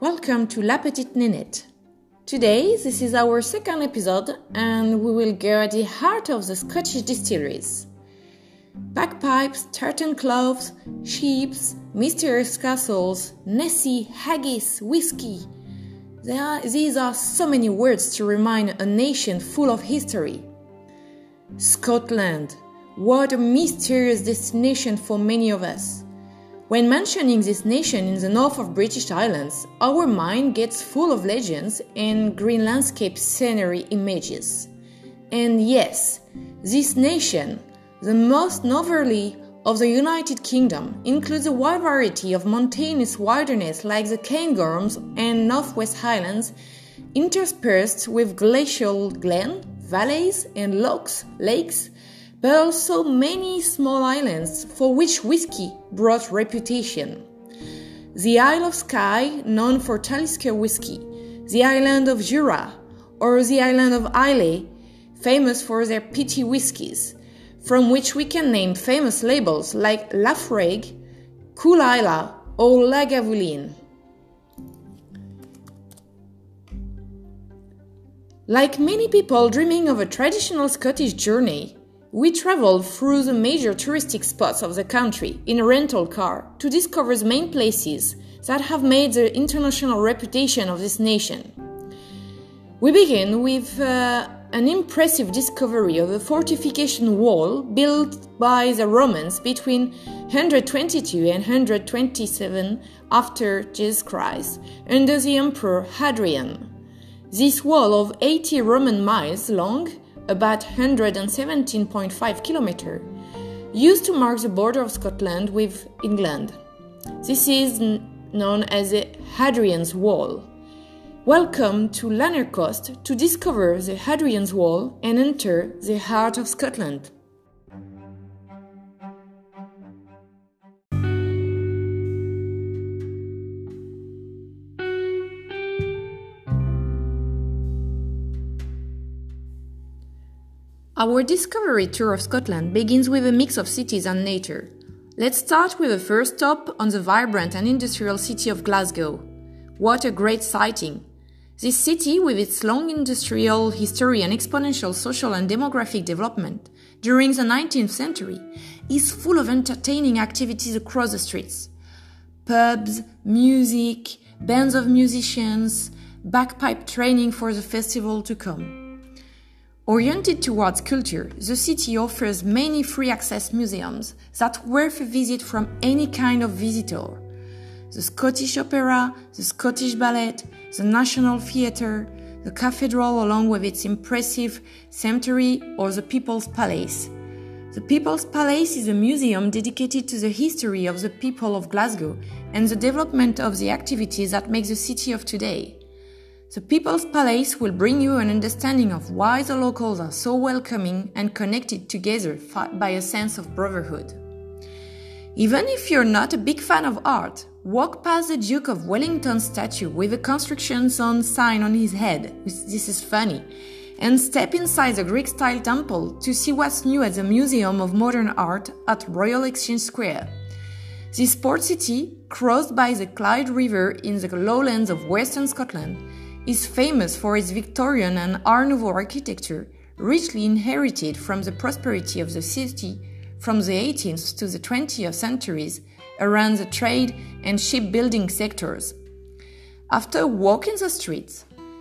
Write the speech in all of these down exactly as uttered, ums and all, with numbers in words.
Welcome to La Petite Nénette. Today, this is our second episode and we will go at the heart of the Scottish distilleries. Bagpipes, tartan cloves, sheeps, mysterious castles, Nessie, haggis, whiskey. There are, these are so many words to remind a nation full of history. Scotland, what a mysterious destination for many of us. When mentioning this nation in the north of British Islands, our mind gets full of legends and green landscape scenery images. And yes, this nation, the most northerly of the United Kingdom, includes a wide variety of mountainous wilderness like the Cairngorms and Northwest Highlands, interspersed with glacial glen, valleys and lochs, lakes, but also many small islands for which whiskey brought reputation. The Isle of Skye, known for Talisker whiskey, the island of Jura, or the island of Islay, famous for their peaty whiskies, from which we can name famous labels like Laphroaig, Cool Isla, or Lagavulin. Like many people dreaming of a traditional Scottish journey, we traveled through the major touristic spots of the country in a rental car to discover the main places that have made the international reputation of this nation. We begin with uh, an impressive discovery of a fortification wall built by the Romans between one hundred twenty-two and one hundred twenty-seven after Jesus Christ under the Emperor Hadrian. This wall of eighty Roman miles long, about one hundred seventeen point five kilometers, used to mark the border of Scotland with England. This is n- known as the Hadrian's Wall. Welcome to Lanercost to discover the Hadrian's Wall and enter the heart of Scotland. Our discovery tour of Scotland begins with a mix of cities and nature. Let's start with a first stop on the vibrant and industrial city of Glasgow. What a great sighting! This city, with its long industrial history and exponential social and demographic development during the nineteenth century, is full of entertaining activities across the streets. Pubs, music, bands of musicians, bagpipe training for the festival to come. Oriented towards culture, the city offers many free-access museums that are worth a visit from any kind of visitor. The Scottish Opera, the Scottish Ballet, the National Theatre, the Cathedral along with its impressive cemetery, or the People's Palace. The People's Palace is a museum dedicated to the history of the people of Glasgow and the development of the activities that make the city of today. The People's Palace will bring you an understanding of why the locals are so welcoming and connected together by a sense of brotherhood. Even if you're not a big fan of art, walk past the Duke of Wellington's statue with a construction zone sign on his head, this is funny, and step inside the Greek-style temple to see what's new at the Museum of Modern Art at Royal Exchange Square. This port city, crossed by the Clyde River in the lowlands of western Scotland, is famous for its Victorian and Art Nouveau architecture, richly inherited from the prosperity of the city from the eighteenth to the twentieth centuries around the trade and shipbuilding sectors. After walking the streets,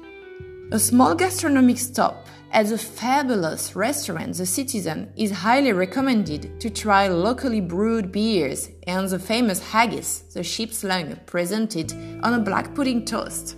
a small gastronomic stop at the fabulous restaurant The Citizen is highly recommended to try locally brewed beers and the famous haggis, the sheep's lung, presented on a black pudding toast.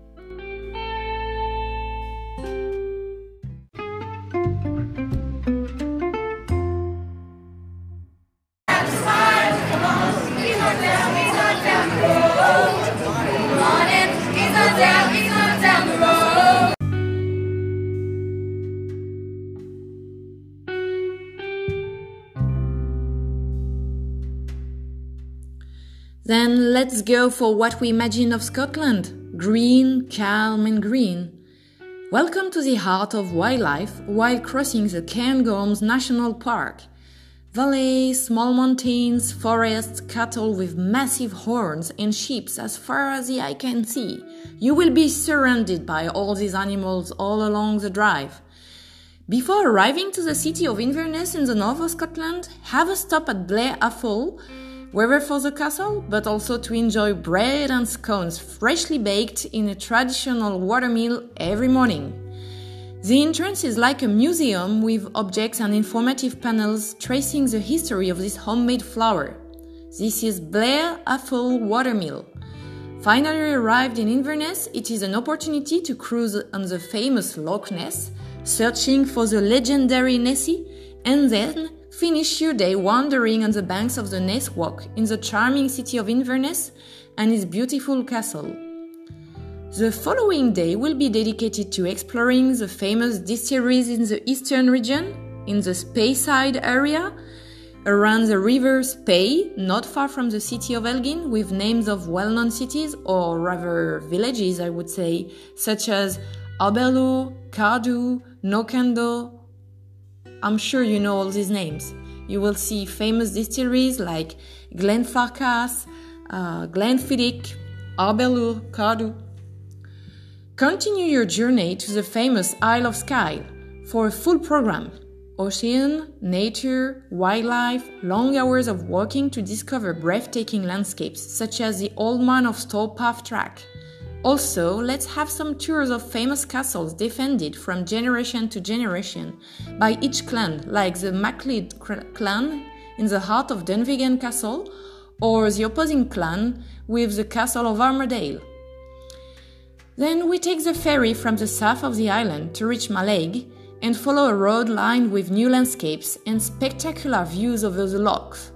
Then let's go for what we imagine of Scotland. Green, calm and green. Welcome to the heart of wildlife while crossing the Cairngorms National Park. Valleys, small mountains, forests, cattle with massive horns, and sheep as far as the eye can see. You will be surrounded by all these animals all along the drive. Before arriving to the city of Inverness in the north of Scotland, have a stop at Blair Atholl, whether for the castle, but also to enjoy bread and scones freshly baked in a traditional watermill every morning. The entrance is like a museum with objects and informative panels tracing the history of this homemade flour. This is Blair Atholl Watermill. Finally arrived in Inverness, it is an opportunity to cruise on the famous Loch Ness, searching for the legendary Nessie, and then finish your day wandering on the banks of the Ness Walk in the charming city of Inverness and its beautiful castle. The following day will be dedicated to exploring the famous distilleries in the eastern region, in the Speyside area, around the river Spey, not far from the city of Elgin, with names of well-known cities, or rather villages, I would say, such as Arbello, Cardew, Knockandoe. I'm sure you know all these names. You will see famous distilleries like Glenfarclas, uh, Glenfiddich, Arbello, Cardew. Continue your journey to the famous Isle of Skye for a full program. Ocean, nature, wildlife, long hours of walking to discover breathtaking landscapes such as the Old Man of Stowpath track. Also, let's have some tours of famous castles defended from generation to generation by each clan, like the MacLeod clan in the heart of Dunvegan Castle, or the opposing clan with the Castle of Armadale. Then we take the ferry from the south of the island to reach Mallaig and follow a road lined with new landscapes and spectacular views over the lochs.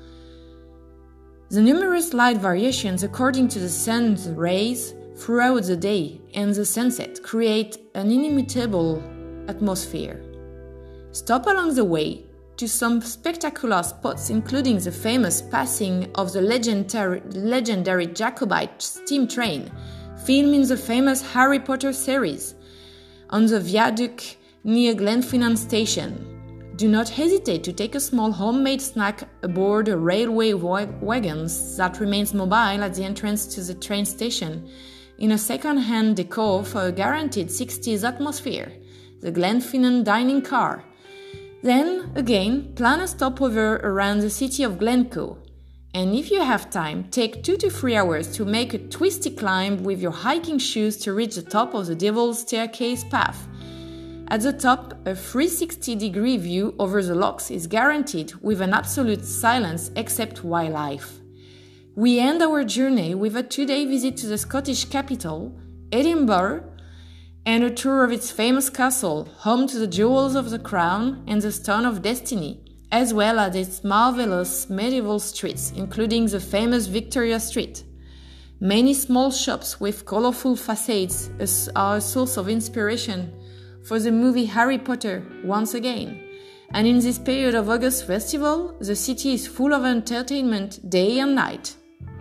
The numerous light variations according to the sun's rays throughout the day and the sunset create an inimitable atmosphere. Stop along the way to some spectacular spots, including the famous passing of the legendary, legendary Jacobite steam train, filmed in the famous Harry Potter series, on the viaduct near Glenfinnan station. Do not hesitate to take a small homemade snack aboard a railway wa- wagon that remains mobile at the entrance to the train station, in a second-hand decor for a guaranteed sixties atmosphere, the Glenfinnan dining car. Then, again, plan a stopover around the city of Glencoe. And if you have time, take two to three hours to make a twisty climb with your hiking shoes to reach the top of the Devil's Staircase path. At the top, a three hundred sixty degree view over the lochs is guaranteed with an absolute silence except wildlife. We end our journey with a two-day visit to the Scottish capital, Edinburgh, and a tour of its famous castle, home to the jewels of the crown and the stone of destiny, as well as its marvelous medieval streets, including the famous Victoria Street. Many small shops with colorful facades are a source of inspiration for the movie Harry Potter once again. And in this period of August Festival, the city is full of entertainment day and night.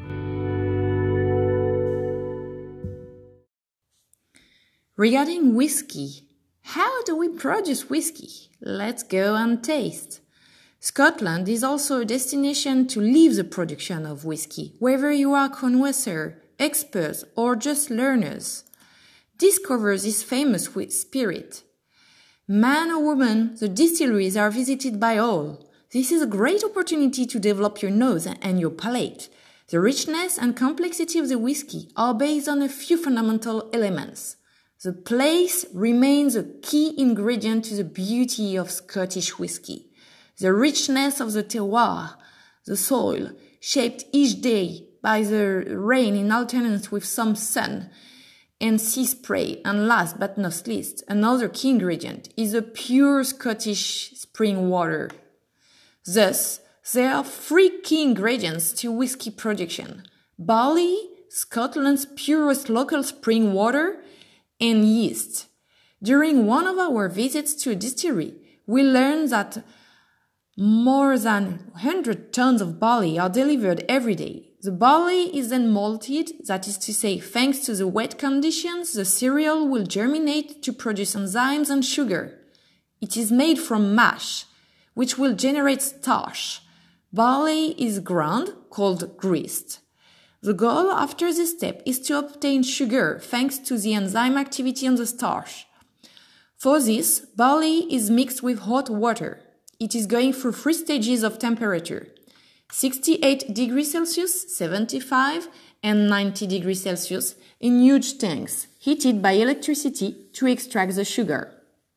Regarding whiskey, how do we produce whiskey? Let's go and taste. Scotland is also a destination to live the production of whiskey, whether you are connoisseur, experts, or just learners. Discover this famous spirit. Man or woman, the distilleries are visited by all. This is a great opportunity to develop your nose and your palate. The richness and complexity of the whiskey are based on a few fundamental elements. The place remains a key ingredient to the beauty of Scottish whiskey. The richness of the terroir, the soil, shaped each day by the rain in alternance with some sun and sea spray, and last but not least, another key ingredient is the pure Scottish spring water. Thus, there are three key ingredients to whiskey production: barley, Scotland's purest local spring water, and yeast. During one of our visits to a distillery, we learned that more than one hundred tons of barley are delivered every day. The barley is then malted, that is to say, thanks to the wet conditions, the cereal will germinate to produce enzymes and sugar. It is made from mash, which will generate starch. Barley is ground, called grist. The goal after this step is to obtain sugar thanks to the enzyme activity on the starch. For this, barley is mixed with hot water. It is going through three stages of temperature: sixty-eight degrees Celsius, seventy-five, and ninety degrees Celsius in huge tanks, heated by electricity to extract the sugar.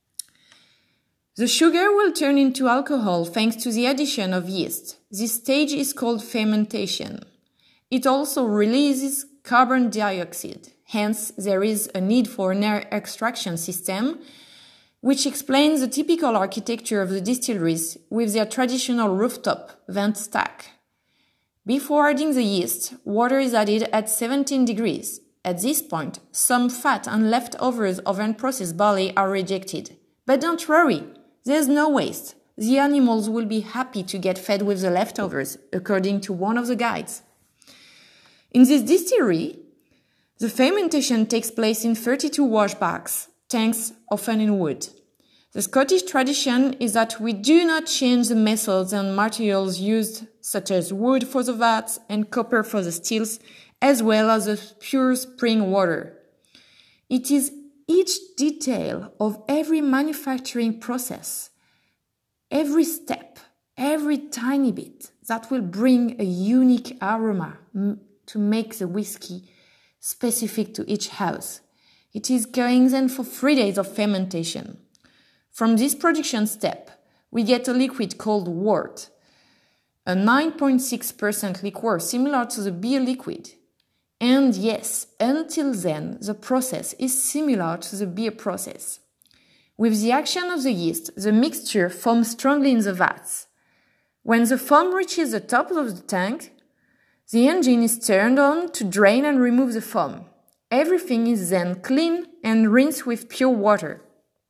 The sugar will turn into alcohol thanks to the addition of yeast. This stage is called fermentation. It also releases carbon dioxide. Hence, there is a need for an air extraction system, which explains the typical architecture of the distilleries with their traditional rooftop vent stack. Before adding the yeast, water is added at seventeen degrees. At this point, some fat and leftovers of unprocessed barley are rejected. But don't worry, there's no waste. The animals will be happy to get fed with the leftovers, according to one of the guides. In this distillery, the fermentation takes place in thirty-two washbacks, tanks often in wood. The Scottish tradition is that we do not change the methods and materials used, such as wood for the vats and copper for the stills, as well as the pure spring water. It is each detail of every manufacturing process, every step, every tiny bit that will bring a unique aroma to make the whiskey specific to each house. It is going then for three days of fermentation. From this production step, we get a liquid called wort, a nine point six percent liqueur similar to the beer liquid. And yes, until then, the process is similar to the beer process. With the action of the yeast, the mixture foams strongly in the vats. When the foam reaches the top of the tank, the engine is turned on to drain and remove the foam. Everything is then cleaned and rinsed with pure water.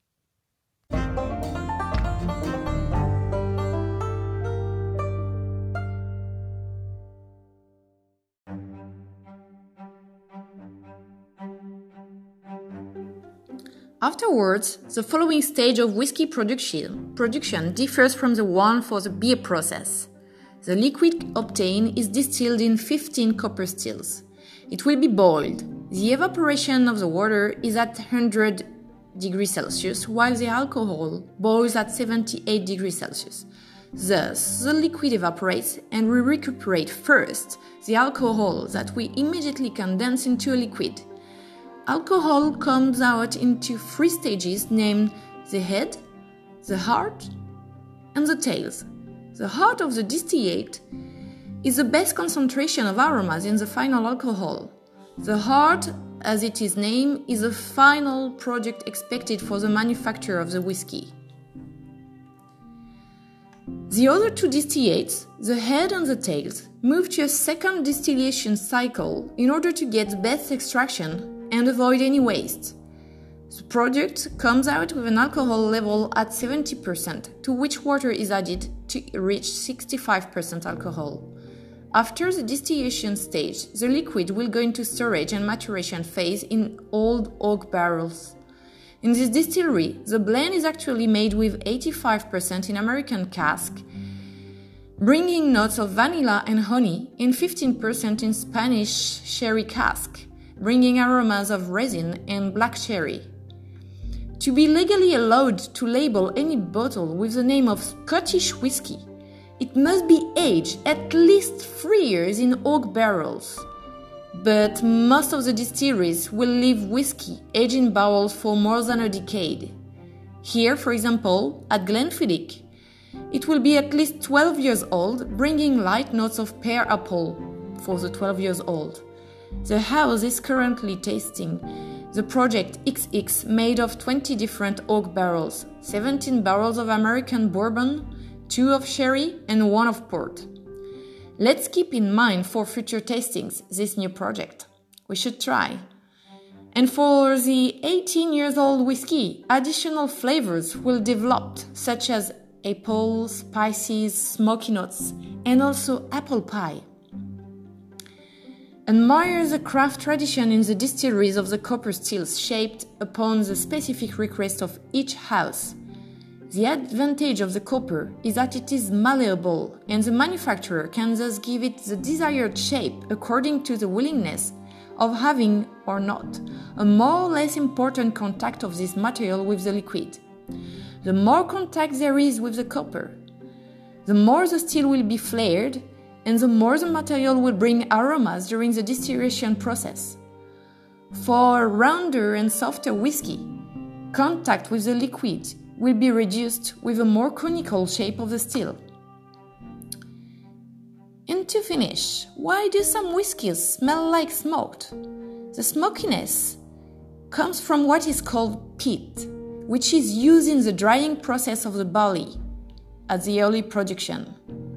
Afterwards, the following stage of whiskey production, production differs from the one for the beer process. The liquid obtained is distilled in fifteen copper stills. It will be boiled. The evaporation of the water is at one hundred degrees Celsius, while the alcohol boils at seventy-eight degrees Celsius. Thus, the liquid evaporates and we recuperate first the alcohol that we immediately condense into a liquid. Alcohol comes out into three stages named the head, the heart, and the tails. The heart of the distillate is the best concentration of aromas in the final alcohol. The heart, as it is named, is the final product expected for the manufacture of the whiskey. The other two distillates, the head and the tails, move to a second distillation cycle in order to get the best extraction and avoid any waste. The product comes out with an alcohol level at seventy percent, to which water is added to reach sixty-five percent alcohol. After the distillation stage, the liquid will go into storage and maturation phase in old oak barrels. In this distillery, the blend is actually made with eighty-five percent in American cask, bringing notes of vanilla and honey, and fifteen percent in Spanish sherry cask, bringing aromas of resin and black cherry. To be legally allowed to label any bottle with the name of Scottish whiskey, it must be aged at least three years in oak barrels. But most of the distilleries will leave whiskey aged in barrels for more than a decade. Here, for example, at Glenfiddich, it will be at least twelve years old, bringing light notes of pear apple for the twelve years old. The house is currently tasting the Project X X made of twenty different oak barrels, seventeen barrels of American bourbon, two of sherry, and one of port. Let's keep in mind for future tastings this new project. We should try. And for the eighteen years old whiskey, additional flavors will develop, such as apple, spices, smoky notes, and also apple pie. Admire the craft tradition in the distilleries of the copper stills shaped upon the specific request of each house. The advantage of the copper is that it is malleable, and the manufacturer can thus give it the desired shape according to the willingness of having or not a more or less important contact of this material with the liquid. The more contact there is with the copper, the more the steel will be flared, and the more the material will bring aromas during the distillation process. For rounder and softer whiskey, contact with the liquid will be reduced with a more conical shape of the steel. And to finish, why do some whiskies smell like smoked? The smokiness comes from what is called peat, which is used in the drying process of the barley at the early production.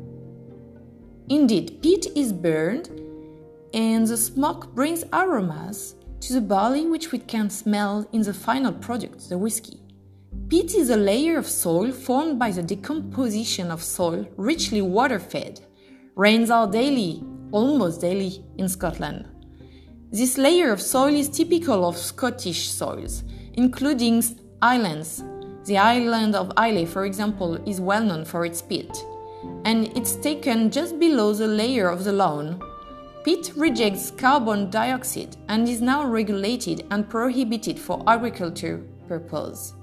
Indeed, peat is burned, and the smoke brings aromas to the barley which we can smell in the final product, the whiskey. Peat is a layer of soil formed by the decomposition of soil richly water-fed. Rains are daily, almost daily, in Scotland. This layer of soil is typical of Scottish soils, including islands. The island of Islay, for example, is well known for its peat, and it's taken just below the layer of the lawn. Peat rejects carbon dioxide and is now regulated and prohibited for agriculture purposes.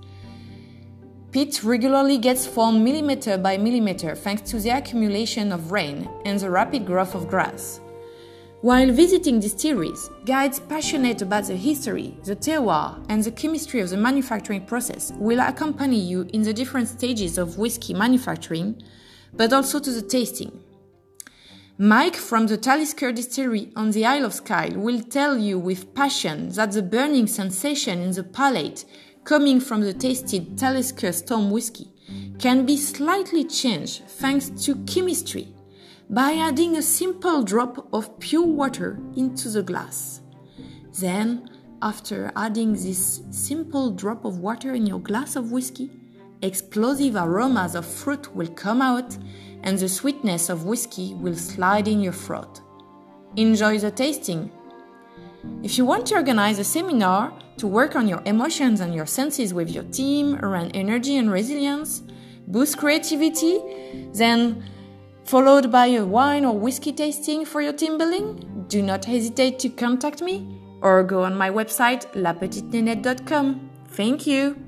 Peat regularly gets formed millimeter by millimeter thanks to the accumulation of rain and the rapid growth of grass. While visiting distilleries, guides passionate about the history, the terroir, and the chemistry of the manufacturing process will accompany you in the different stages of whiskey manufacturing, but also to the tasting. Mike from the Talisker Distillery on the Isle of Skye will tell you with passion that the burning sensation in the palate coming from the tasted Talisker Storm whiskey can be slightly changed thanks to chemistry by adding a simple drop of pure water into the glass. Then, after adding this simple drop of water in your glass of whiskey, explosive aromas of fruit will come out and the sweetness of whiskey will slide in your throat. Enjoy the tasting! If you want to organize a seminar to work on your emotions and your senses with your team around energy and resilience, boost creativity, then followed by a wine or whiskey tasting for your team building, do not hesitate to contact me or go on my website la petite nenette dot com. Thank you!